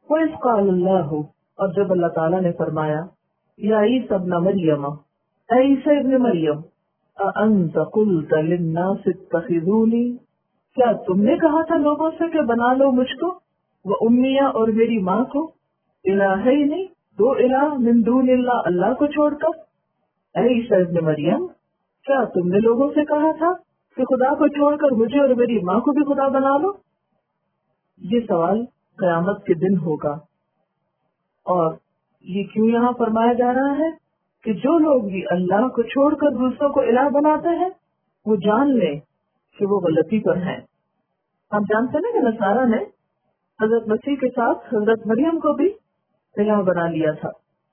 وَإِذْ قَالَ اللَّهُ، اور جب اللہ تعالیٰ نے فرمایا، یا عیسی ابن مریم، اے عیسی ابن مریم، اَأَنْتَ قُلْتَ لِلنَّاسِ اتَّخِذُونِي، کیا تم نے کہا تھا لوگوں سے کہ بنا لو مجھ کو، وَأُمِّیَ اور میری ماں کو، الہین دو الہ من دون اللہ اللہ کو چھوڑ کر؟ اے عیسی ابن مریم، کیا تم نے لوگوں سے کہا تھا کہ خدا کو چھوڑ کر مجھے اور میری ماں کو بھی خدا بنا لو؟ یہ سوال قیامت کے دن ہوگا، اور یہ کیوں یہاں فرمایا جا رہا ہے کہ جو لوگ بھی اللہ کو چھوڑ کر دوسروں کو الہ بناتے ہیں وہ جان لیں کہ وہ غلطی پر ہیں۔ ہم جانتے ہیں کہ نصارہ نے حضرت مسیح کے ساتھ حضرت مریم کو بھی الہ بنا لیا تھا۔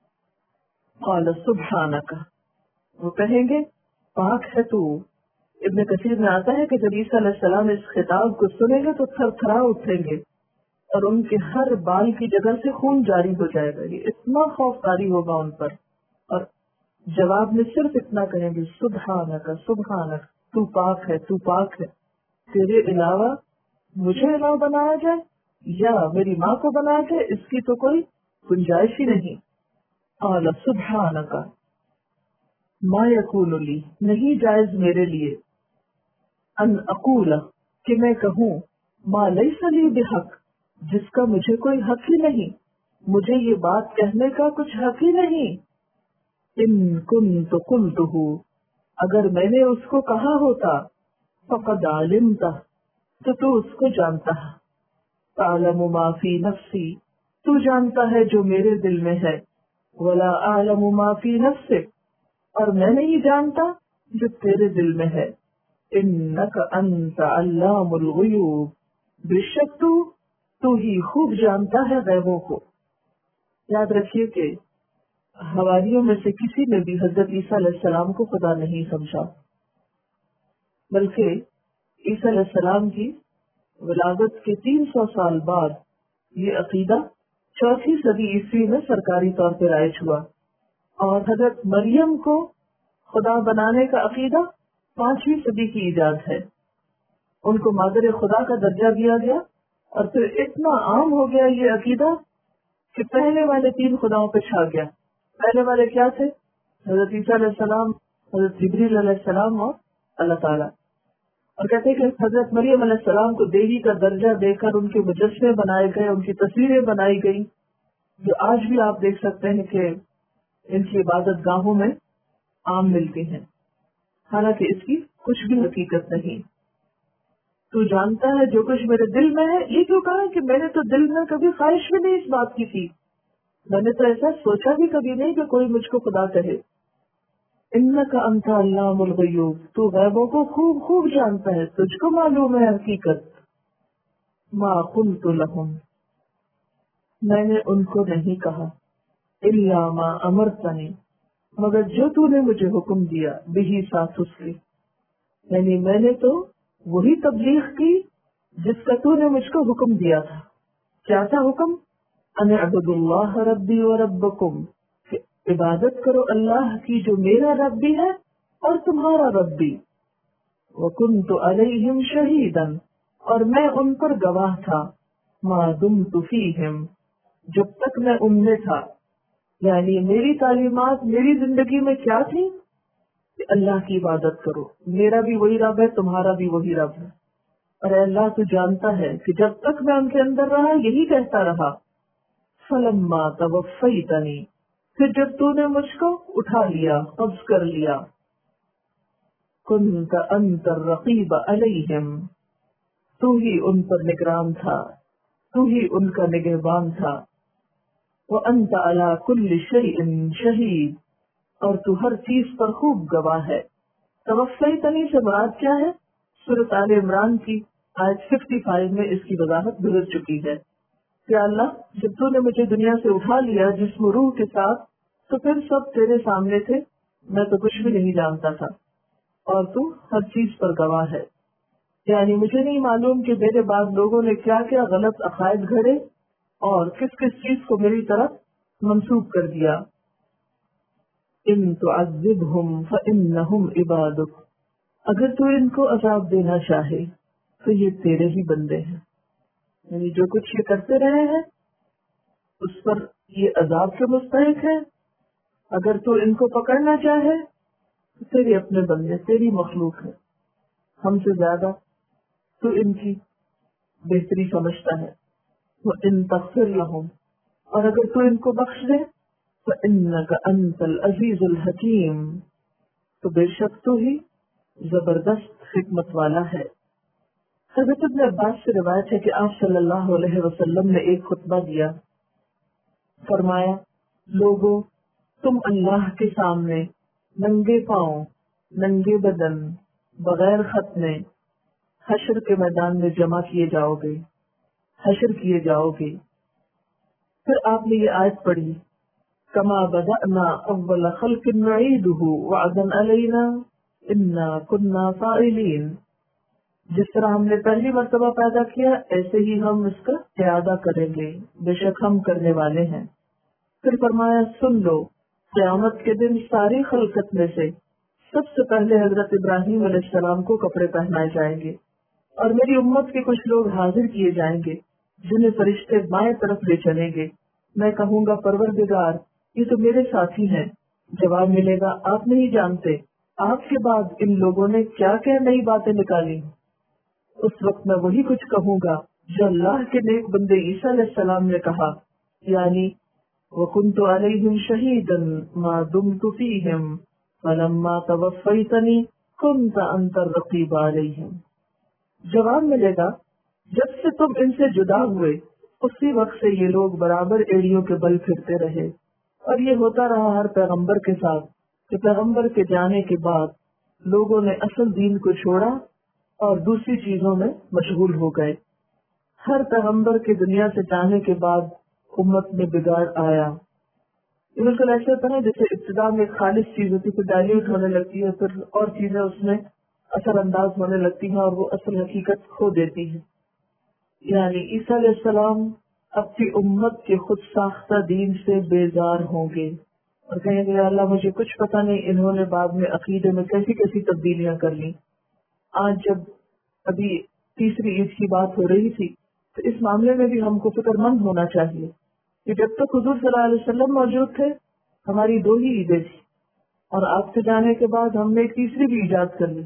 قال سبحانک، وہ کہیں گے پاک ہے تو۔ ابن کثیر میں آتا ہے کہ جب عیسیٰ علیہ السلام اس خطاب کو سنیں گے تو تھر تھرا اٹھیں گے اور ان کے ہر بال کی جگہ سے خون جاری ہو جائے گا، یہ اتنا خوف طاری ہوگا ان پر، اور جواب میں صرف اتنا کہیں گے سبحانک سبحانک، تو پاک ہے تو پاک ہے، تیرے علاوہ مجھے الہ بنایا جائے یا میری ماں کو بنایا جائے، اس کی تو کوئی گنجائش ہی نہیں۔ قال سبحانک ما یکون لی، نہیں جائز میرے لیے، ان اقول کہ میں کہوں، ما لیس لی بحق، جس کا مجھے کوئی حق ہی نہیں، مجھے یہ بات کہنے کا کچھ حق ہی نہیں۔ ان کنت قلتہ، اگر میں نے اس کو کہا ہوتا، فقد علمت، تو اس کو جانتا ہے، تعلم ما فی نفسی، تو جانتا ہے جو میرے دل میں ہے، ولا اعلم ما فی نفسک، اور میں نہیں جانتا جو تیرے دل میں ہے، انک انت علام الغیوب، بے شک تو ہی خوب جانتا ہے غیبوں کو۔ یاد رکھیے کہ حواریوں میں سے کسی نے بھی حضرت عیسیٰ علیہ السلام کو خدا نہیں سمجھا، بلکہ عیسیٰ علیہ السلام کی ولادت کے 300 سال بعد یہ عقیدہ 4 صدی عیسوی میں سرکاری طور پر رائج ہوا، اور حضرت مریم کو خدا بنانے کا عقیدہ 5ویں صدی کی ایجاد ہے۔ ان کو مادر خدا کا درجہ دیا گیا، اور پھر اتنا عام ہو گیا یہ عقیدہ کہ پہلے والے 3 خداؤں پہ چھا گیا۔ پہلے والے کیا تھے؟ حضرت عیسیٰ علیہ السلام، حضرت جبریل علیہ السلام اور اللہ تعالیٰ۔ اور کہتے ہیں کہ حضرت مریم علیہ السلام کو دیوی کا درجہ دے کر ان کے مجسمے بنائے گئے، ان کی تصویریں بنائی گئی، جو آج بھی آپ دیکھ سکتے ہیں کہ ان کی عبادت گاہوں میں عام ملتی ہیں، حالانکہ اس کی کچھ بھی حقیقت نہیں۔ تو جانتا ہے جو کچھ میرے دل میں ہے، یہ کیوں کہا کہ میں نے تو دل میں کبھی خواہش بھی نہیں اس بات کی تھی، میں نے تو ایسا سوچا بھی کبھی نہیں کہ کوئی مجھ کو خدا کہے۔ انک انت علام الغیوب، تو غیبوں کو خوب خوب جانتا ہے، تجھ کو معلوم ہے حقیقت۔ ما قلت لہم، میں نے ان کو نہیں کہا، الا ما امرتنی، مگر جو تو نے مجھے حکم دیا، بہی ساتھ اس کے، یعنی میں نے تو وہی تبلیغ کی جس کا تو نے مجھ کو حکم دیا تھا۔ کیا تھا حکم؟ ان اعبدوا اللہ ربی و ربکم، کہ عبادت کرو اللہ کی جو میرا رب بھی ہے اور تمہارا رب بھی۔ وکنت علیہم شہیدا، اور میں ان پر گواہ تھا، ما دمت فیہم، جب تک میں ان میں تھا، یعنی میری تعلیمات میری زندگی میں کیا تھی کہ اللہ کی عبادت کرو، میرا بھی وہی رب ہے، تمہارا بھی وہی رب ہے، اور اے اللہ تو جانتا ہے کہ جب تک میں ان کے اندر رہا یہی کہتا رہا۔ فلما توفیتنی، پھر جب تو نے مجھ کو اٹھا لیا، قبض کر لیا، کنت انت الرقیب علیہم، تو ہی ان پر نگران تھا، تو ہی ان کا نگہبان تھا، وانت علی کل شیء شہید، اور تو ہر چیز پر خوب گواہ ہے۔ توفیتنی سے مراد کیا ہے؟ سورۃ آل عمران کی آیت 55 میں اس کی وضاحت گزر چکی ہے کہ اللہ جب تو نے مجھے دنیا سے اٹھا لیا جسم و روح کے ساتھ، تو پھر سب تیرے سامنے تھے، میں تو کچھ بھی نہیں جانتا تھا، اور تو ہر چیز پر گواہ ہے، یعنی مجھے نہیں معلوم کہ میرے بعد لوگوں نے کیا کیا غلط عقائد گھڑے اور کس کس چیز کو میری طرف منسوب کر دیا۔ ان تعذبہم فانہم عبادک، اگر تو ان کو عذاب دینا چاہے تو یہ تیرے ہی بندے ہیں، یعنی جو کچھ یہ کرتے رہے ہیں اس پر یہ عذاب کے مستحق ہے. اگر تو ان کو پکڑنا چاہے تو تیرے اپنے بندے، تیری مخلوق ہے، ہم سے زیادہ تو ان کی بہتری سمجھتا ہے. وَإِن تَغْفِرْ لَهُمْ، اور اگر تو ان کو بخش دے فَإِنَّكَ أَنْتَ الْعَزِيزُ الْحَكِيمُ، تو بے شک تو ہی زبردست حکمت والا ہے. حضرت ابن عباس سے روایت ہے کہ آپ صلی اللہ علیہ وسلم نے ایک خطبہ دیا. فرمایا، لوگو تم اللہ کے سامنے ننگے پاؤں، ننگے بدن، بغیر ختنے حشر کے میدان میں جمع کیے جاؤ گے، حشر کیے جاؤ گے. پھر آپ نے یہ آیت پڑھی، کما بدأنا اول خلق نعیدہ وعدا علینا انا کنا فاعلین، جس طرح ہم نے پہلی مرتبہ پیدا کیا ایسے ہی ہم اس کا اعادہ کریں گے، بے شک ہم کرنے والے ہیں. پھر فرمایا، سن لو قیامت کے دن ساری خلقت میں سے سب سے پہلے حضرت ابراہیم علیہ السلام کو کپڑے پہنائے جائیں گے، اور میری امت کے کچھ لوگ حاضر کیے جائیں گے جنہیں فرشتے بائیں طرف لے چلیں گے. میں کہوں گا پروردگار یہ تو میرے ساتھی ہیں. جواب ملے گا آپ نہیں جانتے آپ کے بعد ان لوگوں نے کیا کیا نئی باتیں نکالی. اس وقت میں وہی کچھ کہوں گا جو اللہ کے نیک بندے عیسیٰ علیہ السلام نے کہا، یعنی وَكُنْتُ عَلَيْهِمْ شَهِيدًا مَا دُمْتُ فِيهِمْ فَلَمَّا تَوَفَّيْتَنِي كُنْتَ أَنْتَ الرَّقِيبَ عَلَيْهِمْ. جواب ملے گا جب سے تم ان سے جدا ہوئے اسی وقت سے یہ لوگ برابر ایڑیوں کے بل پھرتے رہے. اور یہ ہوتا رہا ہر پیغمبر کے ساتھ کہ پیغمبر کے جانے کے بعد لوگوں نے اصل دین کو چھوڑا اور دوسری چیزوں میں مشغول ہو گئے. ہر پیغمبر کے دنیا سے جانے کے بعد امت میں بگاڑ آیا. یہ بالکل ایسے ہوتا ہے جیسے ابتدا میں ایک خالص چیز ہوتی ہے، پھر ڈائلیوٹ ہونے لگتی ہے، پھر اور چیزیں اس میں اثر انداز ہونے لگتی ہیں اور وہ اصل حقیقت کھو دیتی ہے. یعنی عیسیٰ علیہ السلام اپنی امت کے خود ساختہ دین سے بیزار ہوں گے اور کہیں گے اللہ مجھے کچھ پتہ نہیں انہوں نے بعد میں عقیدے میں کیسی کیسی تبدیلیاں کر لی. آج جب ابھی تیسری عید کی بات ہو رہی تھی تو اس معاملے میں بھی ہم کو فکر مند ہونا چاہیے کہ جب تک حضور صلی اللہ علیہ وسلم موجود تھے ہماری 2 ہی عیدیں تھی، اور آپ سے جانے کے بعد ہم نے ایک تیسری بھی ایجاد کر لی.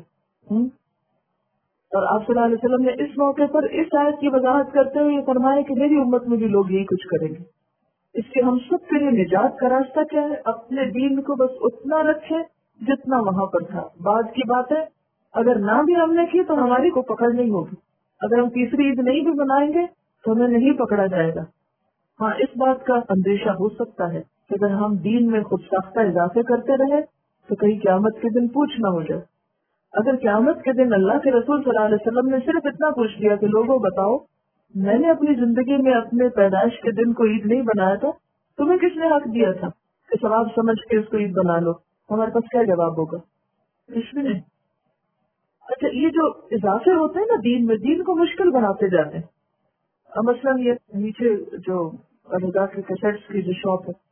اور آپ صلی اللہ علیہ وسلم نے اس موقع پر اس آیت کی وضاحت کرتے ہوئے یہ فرمایا کہ میری امت میں بھی لوگ یہی کچھ کریں گے. اس کے ہم سب کے لیے نجات کا راستہ کیا ہے؟ اپنے دین کو بس اتنا رکھے جتنا وہاں پر تھا. بعد کی باتیں اگر نہ بھی ہم نے کی تو ہماری کو پکڑ نہیں ہوگی. اگر ہم تیسری عید نہیں بھی منائیں گے تو ہمیں نہیں پکڑا جائے گا. ہاں اس بات کا اندیشہ ہو سکتا ہے کہ اگر ہم دین میں خود ساختہ اضافے کرتے رہے تو کہیں قیامت کے دن پوچھ نہ ہو جائے. اگر قیامت کے دن اللہ کے رسول صلی اللہ علیہ وسلم نے صرف اتنا پوچھ لیا کہ لوگوں بتاؤ میں نے اپنی زندگی میں اپنے پیدائش کے دن کو عید نہیں بنایا تھا، تمہیں کس نے حق دیا تھا کہ ثواب سمجھ کے اس کو عید بنا لو، ہمارے پاس کیا جواب ہوگا؟ کچھ بھی نہیں. اچھا یہ جو اضافے ہوتے ہیں نا دین میں، دین کو مشکل بناتے جاتے ہیں. مثلاً یہ نیچے جو رضا کی کیسٹس کی جو شاپ ہے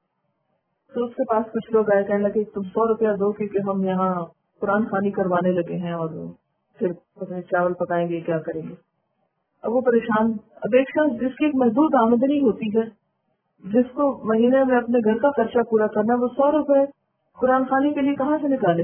تو اس کے پاس کچھ لوگ آئے کہنے لگے تم 100 روپیہ دو کہ ہم یہاں قرآن خوانی کروانے لگے ہیں اور پھر چاول پکائیں گے کیا کریں گے. اب وہ پریشان. اب ایک شخص جس کی ایک محدود آمدنی ہوتی ہے، جس کو مہینے میں اپنے گھر کا خرچہ پورا کرنا، وہ 100 روپے قرآن خوانی کے لیے کہاں سے نکالے؟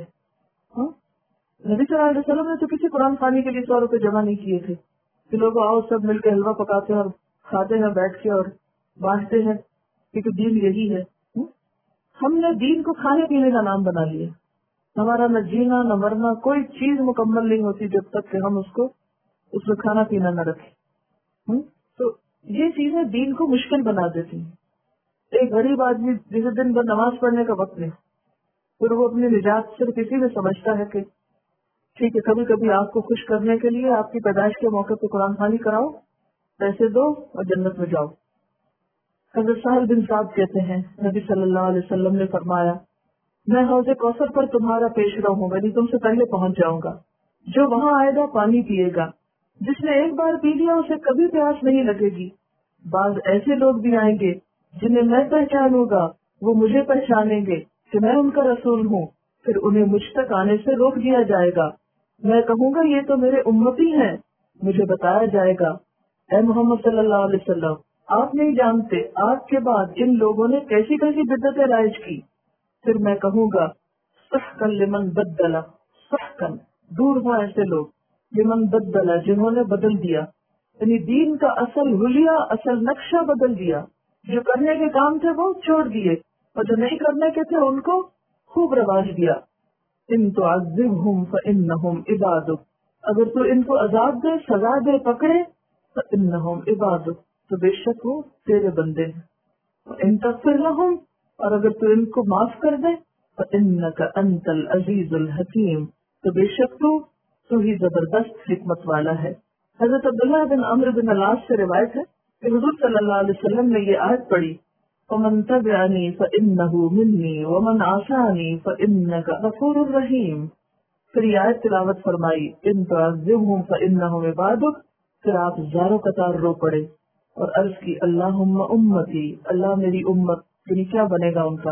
نبی صلی اللہ علیہ وسلم نے تو کسی قرآن خوانی کے لیے 100 روپے جمع نہیں کیے تھے کہ لوگ آؤ سب مل کے حلوہ پکاتے ہیں اور کھاتے ہیں بیٹھ کے اور بانٹتے ہیں، کیونکہ دین یہی ہے. ہم نے دین کو کھانے پینے کا نام بنا لیا. ہمارا نہ جینا نہ مرنا کوئی چیز مکمل نہیں ہوتی جب تک کہ ہم اس میں کھانا پینا نہ رکھیں. تو یہ چیزیں دین کو مشکل بنا دیتی ہیں. ایک غریب آدمی جسے دن بھر نماز پڑھنے کا وقت نہیں، پھر وہ اپنی نجات صرف اسی میں سمجھتا ہے کہ ٹھیک ہے کبھی کبھی آپ کو خوش کرنے کے لیے آپ کی پیدائش کے موقع پہ قرآن خوانی کراؤ، پیسے دو اور جنت میں جاؤ. حضرت سہل بن سعد کہتے ہیں نبی صلی اللہ علیہ وسلم نے فرمایا میں حوض کوثر پر تمہارا پیش رو ہوں گا، یعنی تم سے پہلے پہنچ جاؤں گا. جو وہاں آئے گا پانی پیے گا، جس نے ایک بار پی لیا اسے کبھی پیاس نہیں لگے گی. بعض ایسے لوگ بھی آئیں گے جنہیں میں پہچانوں گا، وہ مجھے پہچانیں گے کہ میں ان کا رسول ہوں، پھر انہیں مجھ تک آنے سے روک دیا جائے گا. میں کہوں گا یہ تو میرے امتی ہیں. مجھے بتایا جائے گا اے محمد صلی اللہ علیہ وسلم آپ نہیں جانتے آپ کے بعد ان لوگوں نے کیسی کیسی بدعتیں رائج کی. پھر میں کہوں گا سحقا لمن بدلا، سحقا دور ہوا ایسے لوگ، لمن بدلا جنہوں نے بدل دیا، یعنی دین کا اصل حلیہ اصل نقشہ بدل دیا. جو کرنے کے کام تھے وہ چھوڑ دیے اور جو نہیں کرنے کے تھے ان کو خوب رواج دیا. ان تعذبہم فانہم عبادک، اگر تو ان کو عذاب دے سزا دے پکڑے فانہم عبادک تو بے شک وہ تیرے بندے ہیں. ان تغفر لہم، اور اگر تو ان کو معاف کر دے فانک انت العزیز الحکیم تو بے شک تو ہی زبردست حکمت والا ہے. حضرت عبداللہ بن عمرو بن العاص سے روایت ہے کہ حضور صلی اللہ علیہ وسلم نے یہ آیت پڑھی وَمَن تَبِعَنِي فَإِنَّهُ مِنِّي وَمَن عَصَانِي فَإِنَّكَ غَفُورٌ رَحِيمٌ. پھر یہ آیت تلاوت فرمائی ان تعذبہم فإنہم عبادک. پھر آپ زاروں قطار رو پڑے اور عرض کی اللہم امتی، اللہ میری امت، یعنی کیا بنے گا ان کا.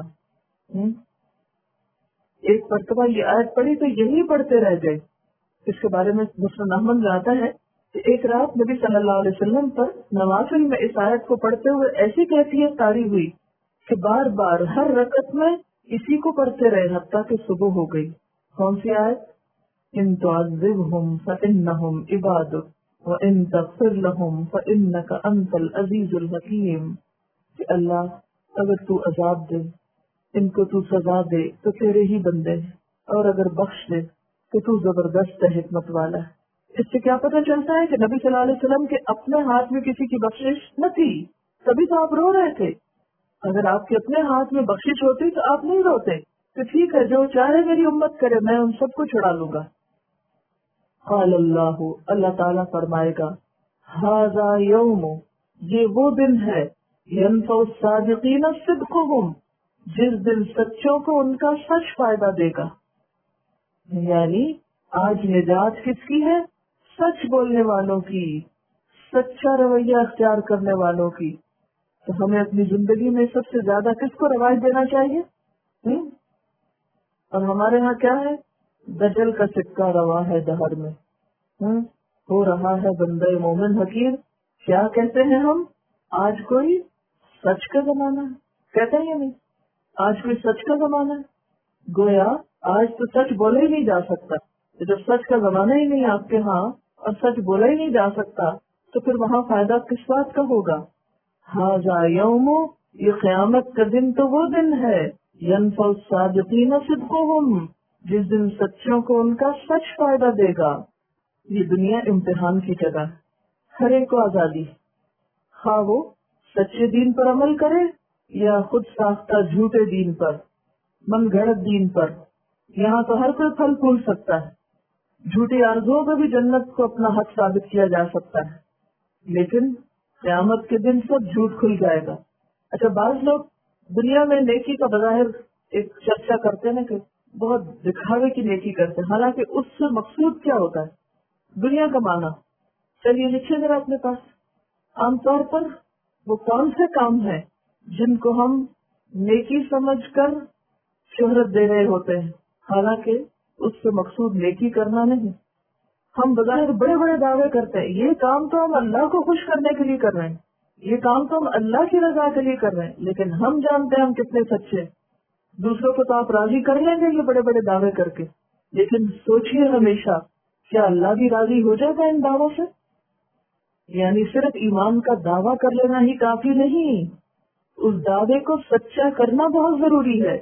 ایک مرتبہ یہ آیت پڑھی تو یہی پڑھتے رہ گئے. اس کے بارے میں مسلم احمد میں آتا ہے کہ ایک رات نبی صلی اللہ علیہ وسلم پر نوافل میں اس آیت کو پڑھتے ہوئے ایسی کیفیت طاری ہوئی کہ بار بار ہر رکعت میں اسی کو پڑھتے رہے حتیٰ کہ صبح ہو گئی. کون سی آیت؟ ان تعذبہم فإنہم عبادک وَإِن تغفر لَهُمْ فَإِنَّكَ أَنْتَ الْعَزِيزُ الْحَكِيمُ. کہ اللہ اگر تو عذاب دے، ان کو تو سزا دے تو تیرے ہی بندے ہیں، اور اگر بخش دے تو تو زبردست حکمت والا ہے. اس سے کیا پتہ چلتا ہے کہ نبی صلی اللہ علیہ وسلم کے اپنے ہاتھ میں کسی کی بخشش نہ تھی، تبھی تو آپ رو رہے تھے. اگر آپ کے اپنے ہاتھ میں بخشش ہوتی تو آپ نہیں روتے کہ ٹھیک ہے جو چاہے میری امت کرے میں ان سب کو چھڑا لوں گا. قال اللہ، اللہ تعالیٰ فرمائے گا ھذا یوم، یہ وہ دن ہے ینفع الصادقین صدقہم، جس دن سچوں کو ان کا سچ فائدہ دے گا. یعنی آج نجات کس کی ہے؟ سچ بولنے والوں کی، سچا رویہ اختیار کرنے والوں کی. تو ہمیں اپنی زندگی میں سب سے زیادہ کس کو رواج دینا چاہیے؟ اور ہمارے ہاں کیا ہے؟ دجل کا سکہ روا ہے دہر میں. ہو رہا ہے بندہ مومن حقیر. کیا کہتے ہیں ہم؟ آج کوئی سچ کا زمانہ ہے، کہتے ہیں یا نہیں؟ آج کوئی سچ کا زمانہ ہے. گویا آج تو سچ بولا ہی نہیں جا سکتا. جب سچ کا زمانہ ہی نہیں آپ کے ہاں اور سچ بولا ہی نہیں جا سکتا تو پھر وہاں فائدہ کس بات کا ہوگا؟ ھذا یوم، یہ قیامت کا دن تو وہ دن ہے ینفع الصادقین صدقہم، جس دن سچوں کو ان کا سچ فائدہ دے گا. یہ دنیا امتحان کی جگہ ہے. ہر ایک کو آزادی، خواہ وہ سچے دین پر عمل کرے یا خود ساختہ جھوٹے دین پر، من گھڑت دین پر. یہاں تو ہر کوئی پھل پھول سکتا ہے. جھوٹی آرزوؤں پہ بھی جنت کو اپنا حق ثابت کیا جا سکتا ہے، لیکن قیامت کے دن سب جھوٹ کھل جائے گا. اچھا، بعض لوگ دنیا میں نیکی کا بظاہر ایک چرچا کرتے ہیں کہ بہت دکھاوے کی نیکی کرتے ہیں، حالانکہ اس سے مقصود کیا ہوتا ہے؟ دنیا کمانا. چلیے لکھیے ذرا اپنے پاس عام طور پر وہ کون سے کام ہیں جن کو ہم نیکی سمجھ کر شہرت دے رہے ہوتے ہیں، حالانکہ اس سے مقصود نیکی کرنا نہیں. ہم بظاہر بڑے بڑے دعوے کرتے ہیں یہ کام تو ہم اللہ کو خوش کرنے کے لیے کر رہے ہیں، یہ کام تو ہم اللہ کی رضا کے لیے کر رہے ہیں، لیکن ہم جانتے ہیں ہم کتنے سچے. دوسروں کو تو آپ راضی کر لیں گے یہ بڑے بڑے دعوے کر کے، لیکن سوچیے ہمیشہ کیا اللہ بھی راضی ہو جائے گا ان دعووں سے؟ یعنی صرف ایمان کا دعویٰ کر لینا ہی کافی نہیں، اس دعوے کو سچا کرنا بہت ضروری ہے.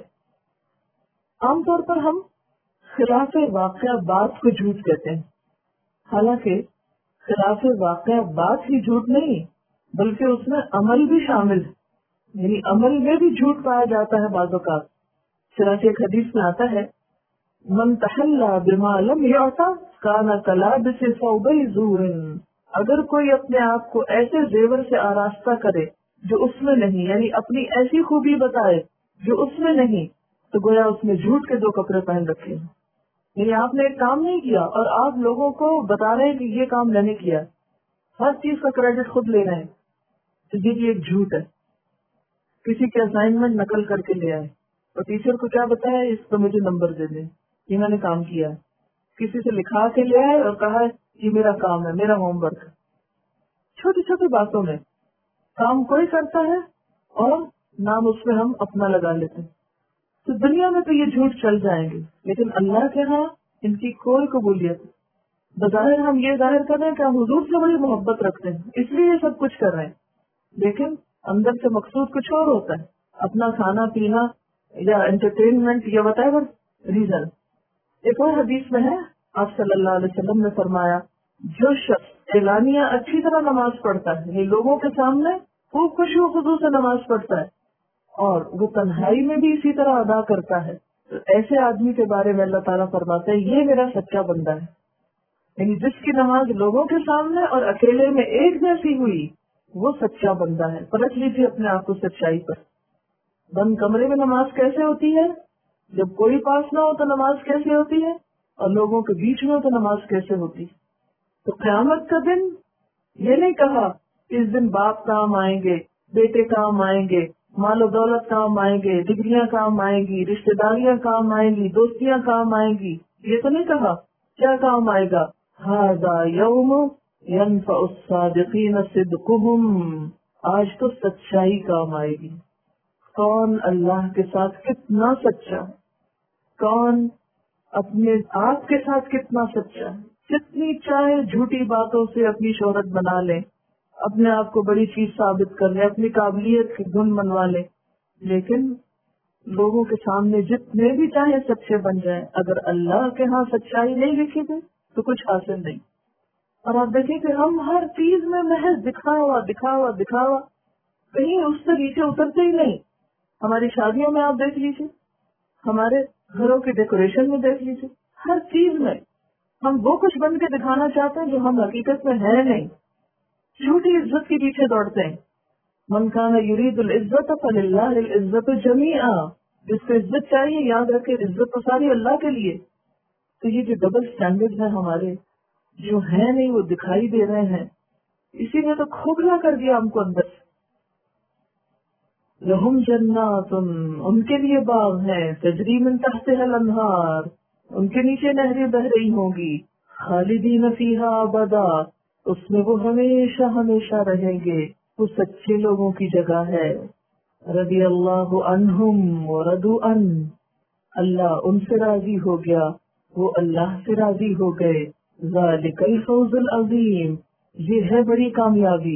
عام طور پر ہم خلاف واقعہ بات کو جھوٹ کہتے ہیں، حالانکہ خلاف واقعہ بات ہی جھوٹ نہیں بلکہ اس میں عمل بھی شامل ہے، یعنی عمل میں بھی جھوٹ پایا جاتا ہے بعض اوقات. چنانچہ ایک حدیث میں آتا ہے من تحلی بما لم یعطى کان کلابس ثوبی زور، اگر کوئی اپنے آپ کو ایسے زیور سے آراستہ کرے جو اس میں نہیں، یعنی اپنی ایسی خوبی بتائے جو اس میں نہیں، تو گویا اس نے جھوٹ کے دو کپڑے پہن رکھے ہیں. یعنی آپ نے ایک کام نہیں کیا اور آپ لوگوں کو بتا رہے ہیں کہ یہ کام میں نے کیا، ہر چیز کا کریڈٹ خود لے رہے ہیں، تو یہ بھی ایک جھوٹ ہے. کسی کے اسائنمنٹ نقل کر کے لے آئے اور ٹیچر کو کیا بتایا اس کو مجھے نمبر دے دیں، یہ میں نے کام کیا ہے. کسی سے لکھا کے لے آئے اور کہا یہ میرا کام ہے، میرا ہوم ورک. چھوٹی چھوٹی باتوں میں کام کوئی کرتا ہے اور نام اس میں ہم اپنا لگا لیتے ہیں. تو دنیا میں تو یہ جھوٹ چل جائیں گے، لیکن اللہ کے ہاں ان کی کوئی قبولیت نہیں. بظاہر ہم یہ ظاہر کر رہے ہیں کہ ہم حضور سے بڑی محبت رکھتے ہیں، اس لیے یہ سب کچھ کر رہے ہیں، لیکن اندر سے مقصود کچھ اور ہوتا ہے، اپنا کھانا پینا یا انٹرٹینمنٹ یا وٹ ایور ریزن. ایک اور حدیث میں ہے، آپ صلی اللہ علیہ وسلم نے فرمایا، جو شخص اعلانیہ اچھی طرح نماز پڑھتا ہے، یہ لوگوں کے سامنے خوب خوشی و خضوع سے نماز پڑھتا ہے، اور وہ تنہائی میں بھی اسی طرح ادا کرتا ہے، تو ایسے آدمی کے بارے میں اللہ تعالیٰ فرماتا ہے یہ میرا سچا بندہ ہے. یعنی جس کی نماز لوگوں کے سامنے اور اکیلے میں ایک جیسی ہوئی، وہ سچا بندہ ہے. پرکھ لیجیے اپنے آپ کو سچائی پر. بند کمرے میں نماز کیسے ہوتی ہے؟ جب کوئی پاس نہ ہو تو نماز کیسے ہوتی ہے؟ اور لوگوں کے بیچ میں ہو تو نماز کیسے ہوتی ہے؟ تو قیامت کا دن یہ نہیں کہا اس دن باپ کام آئیں گے، بیٹے کام آئیں گے، مال و دولت کام آئیں گے، ڈگریاں کام آئیں گی، رشتہ داریاں کام آئیں گی، دوستیاں کام آئیں گی. یہ تو نہیں کہا. کیا کام آئے گا؟ ھذا یوم ینفع الصادقین صدقہم. آج تو سچائی کام آئے گی. کون اللہ کے ساتھ کتنا سچا، کون اپنے آپ کے ساتھ کتنا سچا. جتنی چاہے جھوٹی باتوں سے اپنی شہرت بنا لے، اپنے آپ کو بڑی چیز ثابت کر لے، اپنی قابلیت کی دھن منوا لے، لیکن لوگوں کے سامنے جتنے بھی چاہے سچے بن جائیں، اگر اللہ کے ہاں سچائی نہیں لکھی گئی تو کچھ حاصل نہیں. اور آپ دیکھیں کہ ہم ہر چیز میں محض دکھاوا دکھاوا دکھاوا، کہیں اس سے نیچے اترتے ہی نہیں. ہماری شادیوں میں آپ دیکھ لیجیے، ہمارے گھروں کی ڈیکوریشن میں دیکھ لیجیے، ہر چیز میں ہم وہ کچھ بن کے دکھانا چاہتے ہیں جو ہم حقیقت میں ہے نہیں. جھوٹی عزت کے پیچھے دوڑتے ہیں. من کان یرید العزت فللہ العزت جمیعا. جس کو عزت چاہیے یاد رکھے عزت تو ساری اللہ کے لیے. تو یہ جو ڈبل سٹینڈرڈ ہے ہمارے، جو ہے نہیں وہ دکھائی دے رہے ہیں، اسی نے تو کھوکھلا کر دیا ہم کو اندر سے. لہم جنات، ان کے لیے باغ ہیں، تجری من تحتها الانہار، ان کے نیچے نہریں بہ رہی ہوں گی، خالدین فیہا ابدا، اس میں وہ ہمیشہ ہمیشہ رہیں گے. وہ سچے لوگوں کی جگہ ہے. رضی اللہ عنہم ورضوا عنہ، اللہ ان سے راضی ہو گیا، وہ اللہ سے راضی ہو گئے. ذالک الفوز العظیم، یہ ہے بڑی کامیابی.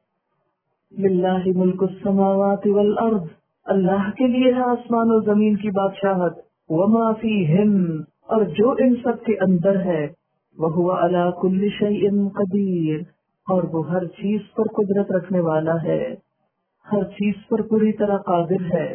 للہ ملک السماوات والارض، اللہ کے لیے ہے آسمان و زمین کی بادشاہت. وما فیہن، اور جو ان سب کے اندر ہے. وہو علی کل شیء قدیر، اور وہ ہر چیز پر قدرت رکھنے والا ہے، ہر چیز پر پوری طرح قادر ہے.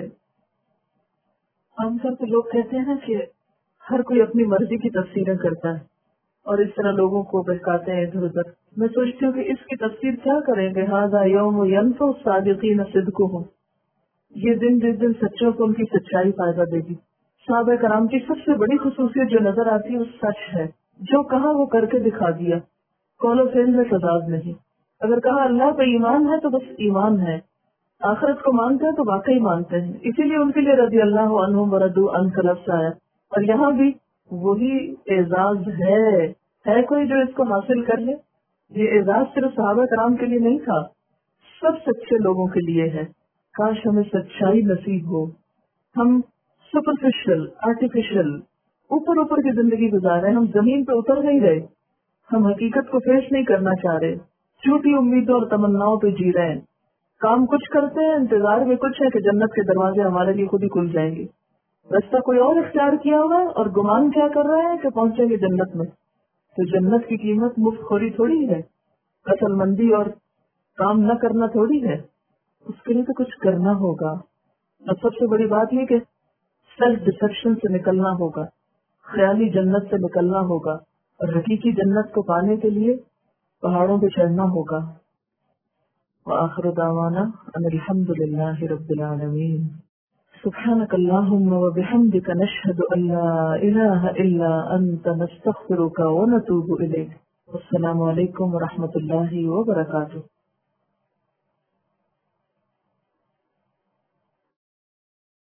عام طور پہ لوگ کہتے ہیں کہ ہر کوئی اپنی مرضی کی تفسیریں کرتا ہے اور اس طرح لوگوں کو بہکاتے ہیں ادھر ادھر. میں سوچتی ہوں کہ اس کی تفسیر کیا کریں گے. ھذا یوم ینفع الصادقین صدقہم، یہ دن جس دن سچوں کو ان کی سچائی فائدہ دے گی. صحابہ کرام کی سب سے بڑی خصوصیت جو نظر آتی ہے وہ سچ ہے. جو کہا وہ کر کے دکھا دیا، قول و فعل میں تضاد نہیں. اگر کہا اللہ پہ ایمان ہے تو بس ایمان ہے، آخرت کو مانتے ہیں تو واقعی مانتے ہیں. اسی لیے ان کے لیے رضی اللہ عنہم ورضوا عنہ کا لفظ آیا. اور یہاں بھی وہی اعزاز ہے کوئی جو اس کو حاصل کر لے. یہ اعزاز صرف صحابہ کرام کے لیے نہیں تھا، سب سچے لوگوں کے لیے ہے. کاش ہمیں سچائی نصیب ہو. ہم سپرفیشل آرٹیفیشل اوپر اوپر کی زندگی گزار رہے ہیں، ہم زمین پہ اتر نہیں رہے، ہم حقیقت کو فیس نہیں کرنا چاہ رہے، جھوٹی امیدوں اور تمناؤں پہ جی رہے ہیں. کام کچھ کرتے ہیں، انتظار میں کچھ ہے کہ جنت کے دروازے ہمارے لیے خود ہی کھل جائیں گے. رستہ کوئی اور اختیار کیا ہوگا اور گمان کیا کر رہے ہیں کہ پہنچیں گے جنت میں. تو جنت کی قیمت مفت خوری تھوڑی ہے، عقل مندی اور کام نہ کرنا تھوڑی ہے. اس کے لیے تو کچھ کرنا ہوگا. اور سب سے بڑی بات یہ کہ سیلف ڈسپشن سے نکلنا ہوگا، خیالی جنت سے نکلنا ہوگا، اور حقیقی جنت کو پانے کے لیے پہاڑوں پہ چڑھنا ہوگا. وآخر دعوانا ان الحمد للہ رب العالمین. سبحانک اللہم وبحمدک نشہد ان لا الہ الا انت نستغفرک ونتوب الیک. السلام علیکم ورحمۃ اللہ وبرکاتہ.